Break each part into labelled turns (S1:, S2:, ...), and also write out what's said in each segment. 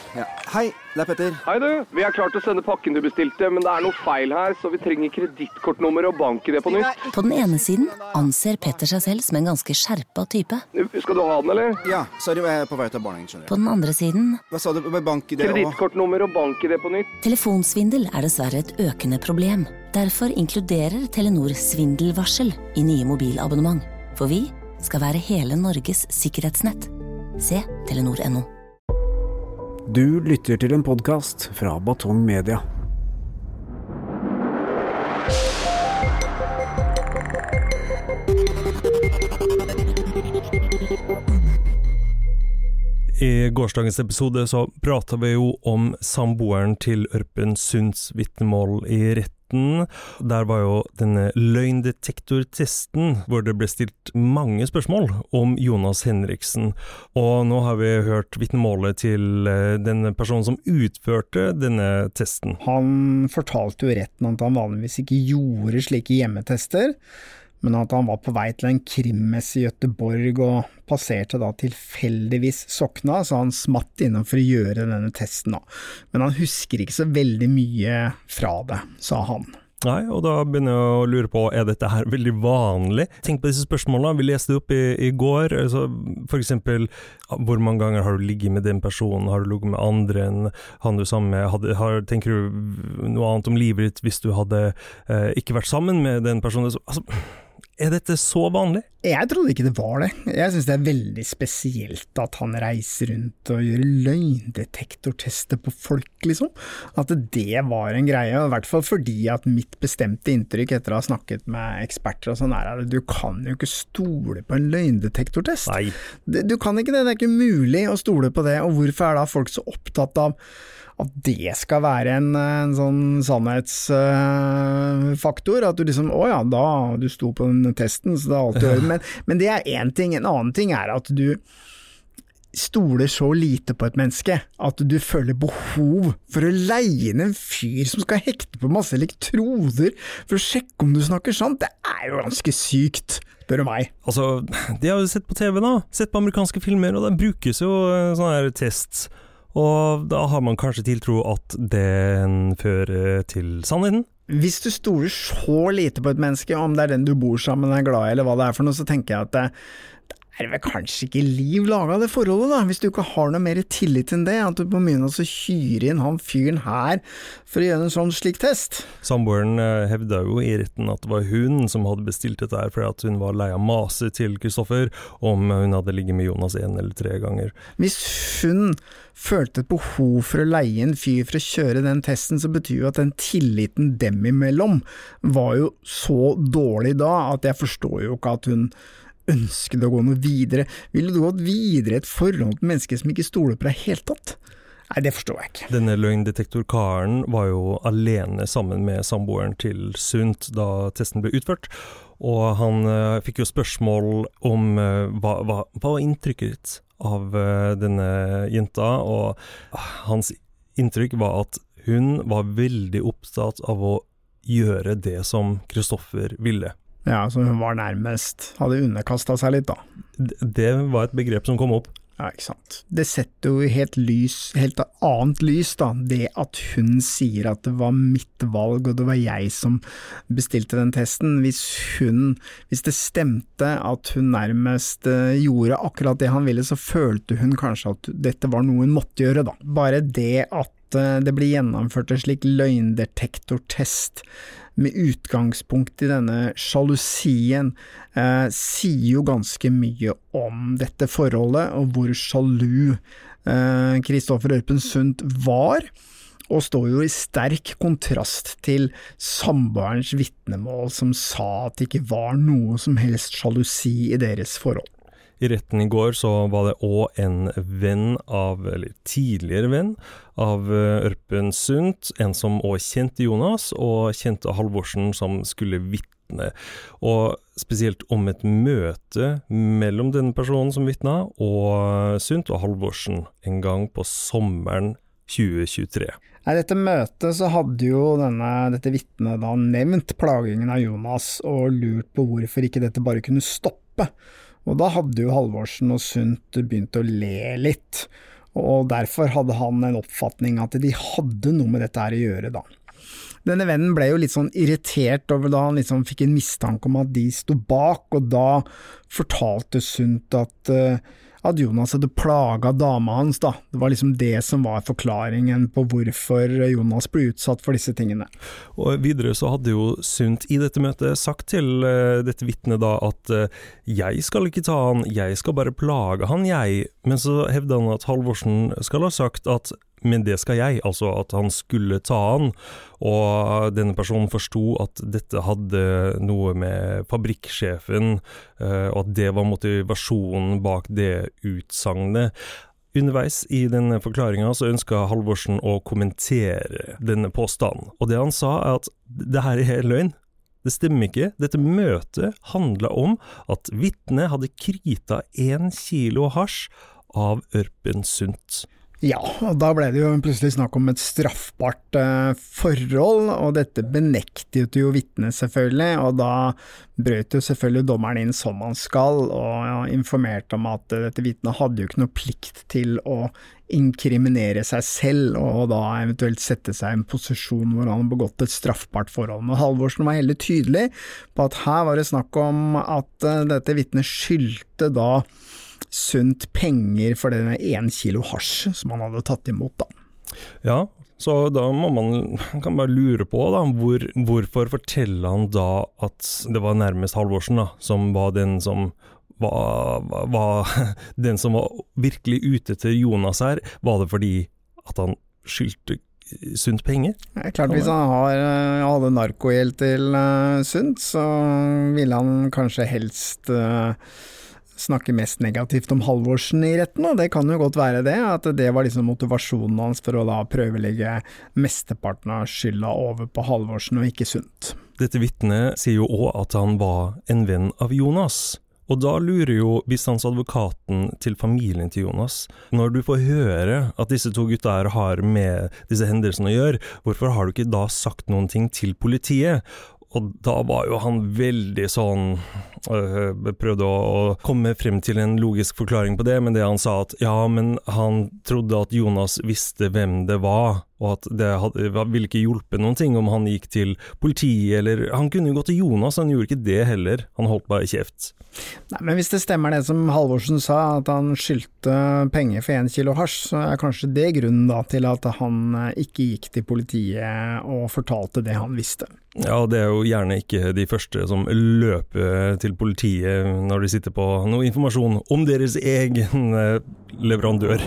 S1: Ja. Hei, det Petter.
S2: Hei du, vi klart å sende pakken du bestilte, men det noe feil her, så vi trenger kredittkortnummer og bank-ID på nytt.
S3: På den ene siden anser Petter seg selv som en ganske skjerpet type.
S2: Skal du ha den, eller?
S1: Ja, sorry, jeg på vei til barnehagen, skjønner du.
S3: På den andre siden...
S1: Hva sa du med bank-ID og...
S2: Kredittkortnummer og bank-ID på nytt.
S3: Telefonsvindel dessverre et økende problem. Derfor inkluderer Telenor svindelvarsel i nye mobilabonnement. For vi skal være hele Norges sikkerhetsnett. Se Telenor.no.
S4: Du lytter til en podcast fra Batong Media.
S5: I gårsdagens episode så pratet vi jo om samboeren til Ørpen Sunds vitnemål i retten. Der var jo denne løgndetektortesten, hvor det ble stilt mange spørsmål om Jonas Henriksen. Og nå har vi hørt vitnemålet til denne personen som utførte denne testen.
S6: Han fortalte jo retten at han vanligvis ikke gjorde slike hjemmetester, men at han var på vei til en krimmesse i Göteborg og passerte da tilfeldigvis Sokna, så han smatt innom for å gjøre denne testen da. Men han husker ikke så veldig mye fra det, sa han.
S5: Nei, og da begynner jeg å lure på, dette her veldig vanlig? Tenk på disse spørsmålene, vi leste opp i går, altså, for eksempel, hvor mange ganger har du ligget med den personen, har du ligget med andre enn han du sammen med, tenker du noe annet om livet ditt hvis du hadde ikke vært sammen med den personen? Altså, dette så vanlig?
S6: Jeg trodde ikke det var det. Jeg synes det veldig spesielt at han reiser rundt og gjør løgndetektortester på folk, liksom. At det var en greie, i hvert fall fordi at mitt bestemte inntrykk etter å ha snakket med eksperter og sånn at du kan jo ikke stole på en løgndetektortest.
S5: Nei.
S6: Du kan ikke det, det ikke mulig å stole på det, og hvorfor da folk så opptatt av at det skal være en sånn sannhetsfaktor, at du liksom, da, du sto på den testen, så det alltid hører. Men det en ting. En annen ting at du stoler så lite på et menneske, at du føler behov for å leie inn en fyr som skal hekte på masse elektroder for å sjekke om du snakker sant. Det jo ganske sykt, spør du meg.
S5: Altså, de har jo sett på TV da, sett på amerikanske filmer, og det brukes jo sånne her tests. Og da har man kanskje tiltro at den fører til sannheten.
S6: Hvis du stoler så lite på et menneske, om det den du bor sammen med, glad i, eller hva det for noe, så tenker jeg at det vel kanskje ikke liv laget av det forholdet da, hvis du ikke har noe mer tillit enn det, at du på mye så hyrer inn han fyren her for å gjøre en sånn slik test.
S5: Samboeren hevda jo i retten at det var hun som hadde bestilt dette her, for at hun var lei av mase til Kristoffer om hun hadde ligget med Jonas 1 eller 3 ganger.
S6: Hvis hun følte et behov for å leie en fyr for å kjøre den testen, så betyr jo at den tilliten dem imellom var jo så dårlig da, at jeg forstår jo ikke at hun ønsket å gå noe videre. Ville du gått videre et forhold til mennesker som ikke stoler på deg helt tatt? Nei, det forstår jeg ikke.
S5: Denne løgndetektorkaren var jo alene sammen med samboeren til Sundt da testen ble utført, og han fikk jo spørsmål om hva var inntrykket ditt av denne jenta, og hans inntrykk var at hun var veldig opptatt av å gjøre det som Kristoffer ville.
S6: Ja, så hun var nærmest, hadde underkastet seg litt da.
S5: Det var et begrep som kom opp.
S6: Ja, ikke sant. Det setter jo helt annet lys da, det at hun sier at det var mitt valg, og det var jeg som bestilte den testen. Hvis det stemte at hun nærmest gjorde akkurat det han ville, så følte hun kanskje at dette var noe hun måtte gjøre da. Bare det at det blir gjennomført en slik løgndetektortest med utgangspunkt i denne sjalusien, sier jo ganske mye om dette forholdet, og hvor sjalu Kristoffer Ørpen Sundt var, og står jo i sterk kontrast til samboerens vitnemål som sa at det ikke var noe som helst sjalusi i deres forhold.
S5: I retten i går så var det også en venn eller tidligere venn av Ørpen Sundt, en som også kjente Jonas og kjente Halvorsen som skulle vitne. Og spesielt om et møte mellom den personen som vitnet og Sundt og Halvorsen en gang på sommeren 2023.
S6: I dette møtet så hadde jo dette vitnet da nevnt plagingen av Jonas og lurt på hvorfor ikke dette bare kunne stoppe. Og da hadde jo Halvorsen og Sundt begynt å le litt, og derfor hadde han en oppfatning at de hadde noe med dette her å gjøre da. Denne vennen ble jo litt sånn irritert over da han liksom fikk en mistanke om at de stod bak, og da fortalte Sundt at Jonas hadde plaget dama hans da. Det var liksom det som var forklaringen på hvorfor Jonas ble utsatt for disse tingene.
S5: Og videre så hadde jo Sundt i dette møtet sagt til dette vitnet da at jeg skal ikke ta han, jeg skal bare plage han, jeg. Men så hevde han at Halvorsen skal ha sagt at men det skal jeg, altså at han skulle ta han, og denne personen forsto at dette hadde noe med fabrikksjefen, og at det var motivasjonen bak det utsagnet. Underveis i denne forklaringen så ønsket Halvorsen å kommentere denne påstanden, og det han sa at det her er løgn. Det stemmer ikke. Dette møtet handlet om at vitnet hadde krita 1 kilo hasj av Ørpen Sundt.
S6: Ja, og da ble det jo plutselig snakk om et straffbart forhold, og dette benektet jo vitnet selvfølgelig, og da brøt jo selvfølgelig dommeren inn som han skal, og informerte om at dette vitnet hadde jo ikke noe plikt til å inkriminere seg selv, og da eventuelt sette seg i en posisjon hvor han hadde begått et straffbart forhold. Men Halvorsen var heller tydelig på at her var det snakk om at dette vitnet skyldte da Sundt penger for denne 1 kilo hasj som han hadde tatt imot da.
S5: Ja, så da må man bare lure på da, hvorfor forteller han da at det var nærmest Halvorsen da, som var den som var den som var virkelig ute til Jonas her. Var det fordi at han skyldte Sundt penger?
S6: Klart, hvis han hadde narkogjeld til Sundt, så ville han kanskje helst snakke mest negativt om Halvorsen i retten, og det kan jo godt være det, at det var liksom motivasjonen hans for å da prøve å legge mesteparten av skylda over på Halvorsen og ikke Sundt.
S5: Dette vitnet sier jo også at han var en venn av Jonas, og da lurer jo bistandsadvokaten til familien til Jonas, når du får høre at disse 2 gutta her har med disse hendelsene å gjøre, hvorfor har du ikke da sagt noen ting til politiet? Og da var jo han veldig sånn, prøvde å komme frem til en logisk forklaring på det, men det han sa at ja, men han trodde at Jonas visste hvem det var, og at det ville ikke hjelpe noen ting om han gikk til politiet, eller han kunne jo gå til Jonas, han gjorde ikke det heller, han holdt bare kjeft.
S6: Nei, men hvis det stemmer det som Halvorsen sa, at han skyldte penger for 1 kilo hasj, så er kanskje det grunnen da til at han ikke gikk til politiet og fortalte det han visste.
S5: Ja, det er jo gjerne ikke de første som løper til politiet når de sitter på noe informasjon om deres egen leverandør.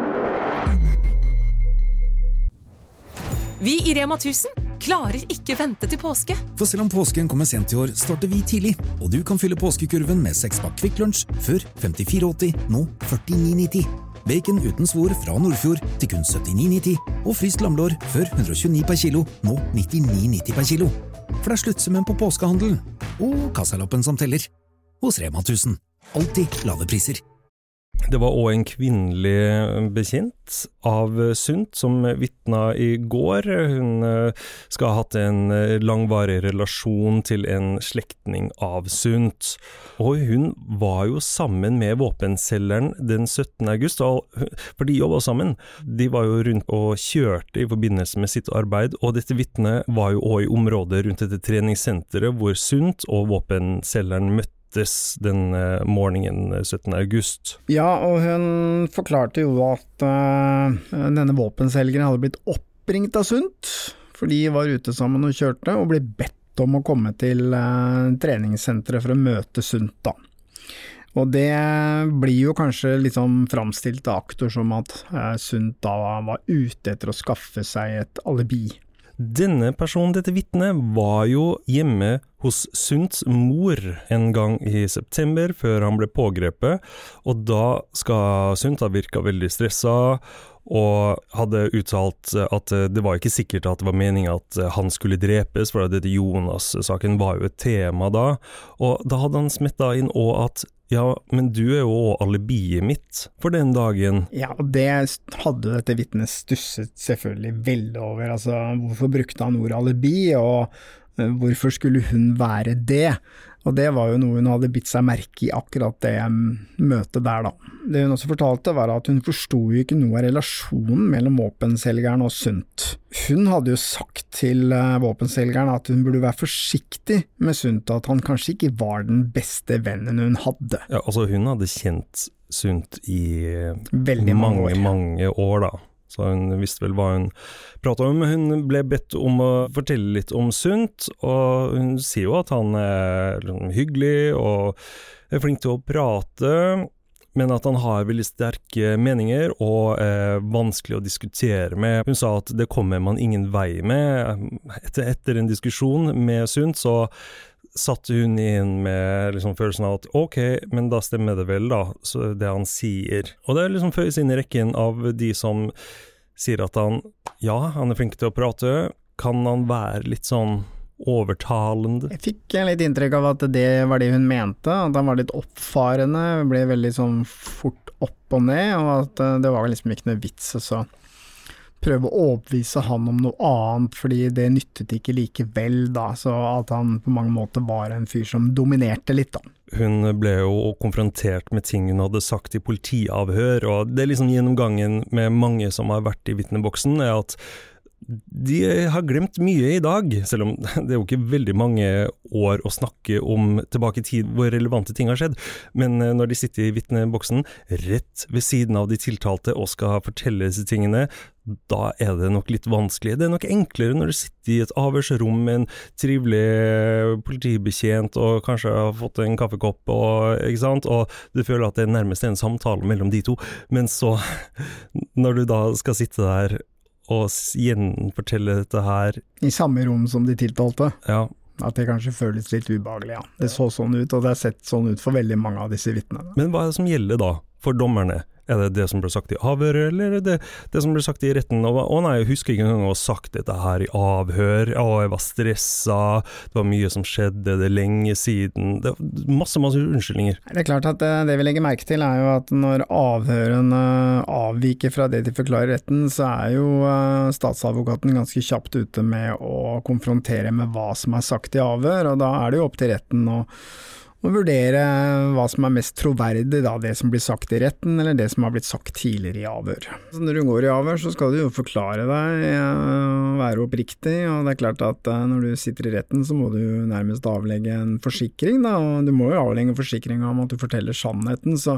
S7: Vi i Rema 1000 klarer ikke vente til påske.
S8: For selv om påsken kommer sent i år, starter vi tidlig. Og du kan fylle påskekurven med 6-pakk Kvikk Lunsj før 54,80, nå 49,90. Bacon uten svor fra Nordfjord til kun 79,90. Og fryst lamlår før 129 per kilo, nå 99,90 per kilo. For det er sluttsummen på påskehandelen. Og kassalappen som teller. Hos Rema 1000. Alltid lave priser.
S5: Det var også en kvinnelig bekjent av Sundt som vitna i går. Hun skal ha hatt en langvarig relasjon til en slektning av Sundt. Og hun var jo sammen med våpenselgeren den 17. august, for de jobbet sammen. De var jo rundt og kjørte i forbindelse med sitt arbeid, og dette vitnet var jo også i området rundt dette treningssenteret hvor Sundt og våpenselgeren møtte den morgenen 17. august.
S6: Ja, og hun forklarte jo at denne våpenselgeren hadde blitt oppringt av Sundt, for de var ute sammen og kjørte, og ble bedt om å komme til treningssenteret for å møte Sundt da. Og det blir jo kanskje litt sånn framstilt av aktor som at Sundt da var ute etter å skaffe seg et alibi.
S5: Denne personen, dette vitnet, var jo hjemme hos Sundts mor en gang i september, før han ble pågrepet, og da skal Sundt ha virket veldig stresset, og hadde uttalt at det var ikke sikkert at det var meningen at han skulle drepes, for at dette Jonas-saken var jo et tema da, og da hadde han smettet inn også at ja, men du er jo alibiet mitt for den dagen.
S6: Ja, og det hadde dette vitnet stusset selvfølgelig veldig over. Altså, hvorfor brukte han ordet alibi, og hvorfor skulle hun være det? Og det var jo noe hun hadde bitt seg merke I akkurat det møtet der da. Det hun også fortalte var at hun forstod jo ikke noe av relasjonen mellom våpenselgeren og Sundt. Hun hadde jo sagt til våpenselgeren at hun burde være forsiktig med Sundt, at han kanskje ikke var den beste vennen hun hadde.
S5: Ja, altså hun hadde kjent Sundt I
S6: veldig
S5: mange år da. Så hun visste vel hva hun pratet om. Hun ble bedt om å fortelle litt om Sundt, og hun sier jo at han hyggelig og flink til å prate, men at han har veldig sterke meninger og vanskelig å diskutere med. Hun sa at det kommer man ingen vei med. Etter en diskusjon med Sundt, så satte hun inn med liksom følelsen av at ok, men da stemmer det vel da, så det han sier. Og det liksom føyes inn I rekken av de som sier at han flink til å prate. Kan han være litt sånn overtalende?
S6: Jeg fikk litt inntrykk av at det var det hun mente, at han var litt oppfarende, ble veldig sånn fort opp og ned, og at det var liksom ikke noe vits så prøve å overbevise han om noe annet, fordi det nyttet ikke likevel da, så at han på mange måter var en fyr som dominerte litt da.
S5: Hun ble jo konfrontert med ting hun hadde sagt I politiavhør, og det liksom gjennomgangen med mange som har vært I vitneboksen, at de har glemt mye I dag, selv om det jo ikke veldig mange år å snakke om tilbake I tid hvor relevante ting har skjedd, men når de sitter I vitneboksen rett ved siden av de tiltalte og skal fortelle disse tingene, da det nok litt vanskelig. Det nok enklere når du sitter I et avhørsrom med en trivelig politibetjent og kanskje har fått en kaffekopp, og, ikke sant? Og du føler at det nærmest en samtale mellom de to, men så når du da skal sitte der og gjenfortelle dette her
S6: I samme rom som de tiltalte.
S5: Ja.
S6: At det kanskje føles litt ubehagelig, ja. Det så sånn ut, og det har sett sånn ut for veldig mange av disse vittnene.
S5: Men hva det som gjelder da for dommerne? Det det som ble sagt I avhør, eller det som ble sagt I retten? Nei, jeg husker ikke engang å ha sagt dette her I avhør. Jeg var stresset, det var mye som skjedde, det lenge siden. Det masse unnskyldninger.
S6: Det klart at det vi legger merke til jo at når avhørene avviker fra det de forklarer I retten, så jo statsadvokaten ganske kjapt ute med å konfrontere med hva som sagt I avhør, og da det jo opp til retten å vurdere hva som mest troverdig da, det som blir sagt I retten, eller det som har blitt sagt tidligere I avhør. Så når du går I avhør, så skal du jo forklare deg, være oppriktig, og det klart at når du sitter I retten, så må du nærmest avlegge en forsikring da, og du må jo avlegge en forsikring om at du forteller sannheten, så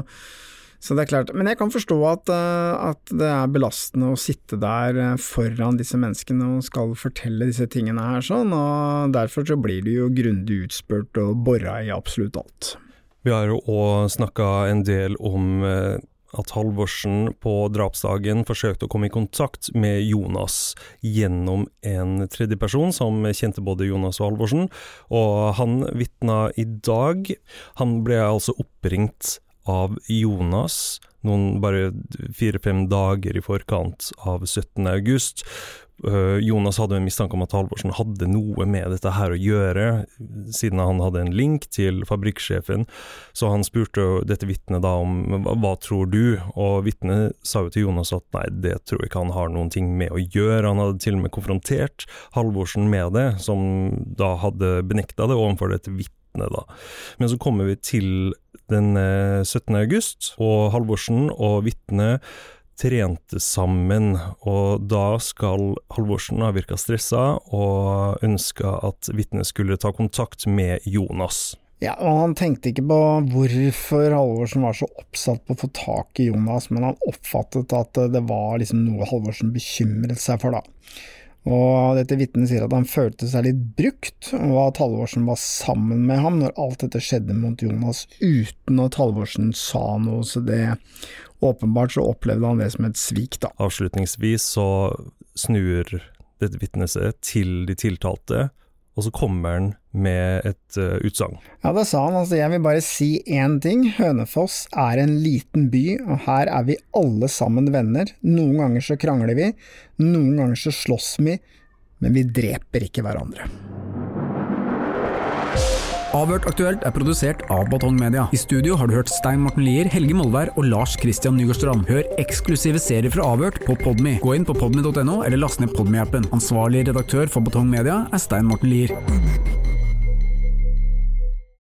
S6: det klart. Men jeg kan forstå at det belastende å sitte der foran disse menneskene og skal fortelle disse tingene her sånn, og derfor så blir du jo grundig utspurt og borret I absolutt alt.
S5: Vi har jo også snakket en del om at Halvorsen på drapsdagen forsøkte å komme I kontakt med Jonas gjennom en tredje person som kjente både Jonas og Halvorsen, og han vittnet I dag. Han ble altså oppringt av Jonas noen bare 4-5 dager I forkant av 17. august. Jonas hadde en mistanke om at Halvorsen hadde noe med dette her å gjøre, siden han hadde en link til fabrikksjefen, så han spurte dette vittnet da om hva tror du? Og vittnet sa jo til Jonas at nei, det tror jeg ikke han har noen ting med å gjøre. Han hadde til og med konfrontert Halvorsen med det, som da hadde benektet det overfor dette vittnet da. Men så kommer vi til den 17. august, og Halvorsen og vittnet trente sammen, og da skal Halvorsen ha virket stresset og ønsket at vittnet skulle ta kontakt med Jonas.
S6: Ja, og han tenkte ikke på hvorfor Halvorsen var så oppsatt på å få tak I Jonas, men han oppfattet at det var liksom noe Halvorsen bekymret seg for da. Og dette vittnet sier at han følte seg litt brukt, og at Halvorsen var sammen med ham når alt dette skjedde mot Jonas, uten at Halvorsen sa noe, så det åpenbart så opplevde han det som et svik da.
S5: Avslutningsvis så snur dette vittnet seg til de tiltalte, og så kommer han med et utsagn.
S6: Ja, det sa han. Altså, jeg vil bare si en ting. Hønefoss en liten by, og her vi alle sammen venner. Noen ganger så krangler vi, noen ganger så slåss vi, men vi dreper ikke hverandre.
S4: Avhørt aktuelt produsert av Batong Media. I studio har du hørt Stein Morten Lier, Helge Molvær og Lars Christian Nygårdstrand. Hør eksklusive serier fra Avhørt på Podme. Gå inn på podme.no eller last ned Podme-appen. Ansvarlig redaktør for Batong Media Stein Morten Lier.